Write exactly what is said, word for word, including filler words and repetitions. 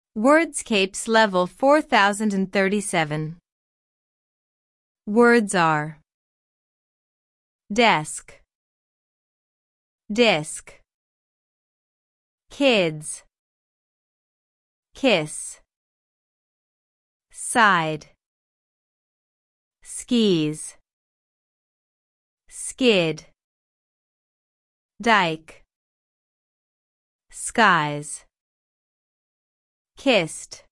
Wordscapes level four thousand thirty-seven. Words are desk, disc, kids, kiss, side, skis, skid, dike, skies, kissed.